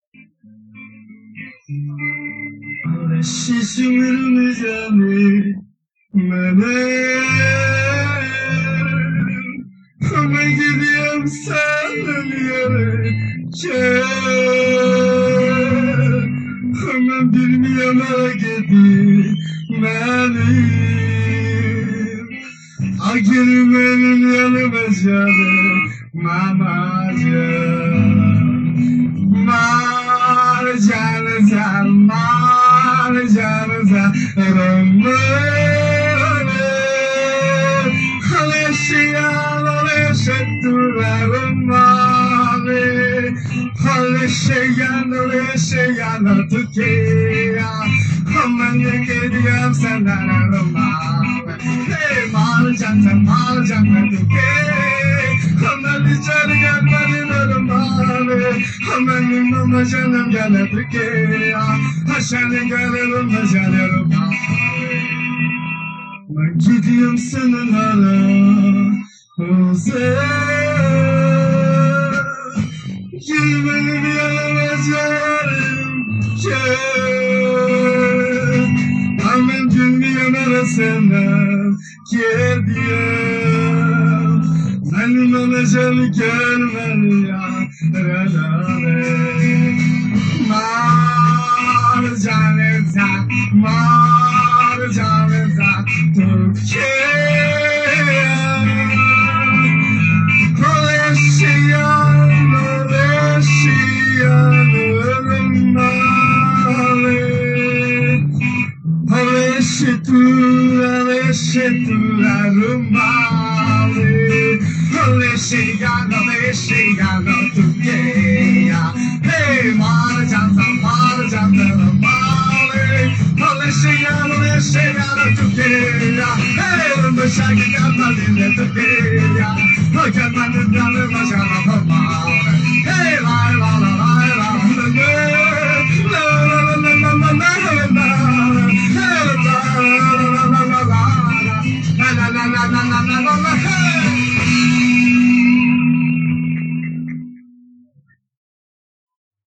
시스미르미자미 마네 Hamagidiam sanamiyare Hamam bilmiyama gedi mani Agirim elim yanıma canı mamaca Marcanıza Ramane Halesiyan Halesiyan Tukeya Hamane Gidiam sanamiyare Hey Marcanıza Tukeya Hamane Jariyan Ramane Hamane Mama Janam Jana Tukeya Hashane Garam Jana Ramane Ben gidiyorum senin hala Jose Gel benim yanıma canım Gel Amen bilmiyorum arasından Gel diyor Benim olacağını görmeli ya Radare Marcanıza Türkiye Halesiyan Rumali Halesitu Rumali Halesiyan Türkiye Hey Marcanıza Rumali Halesiyan Türkiye Hey Müşaki Katalin Türkiye Hakan'ın yanıma canım Rumali Hey la la la la la la la la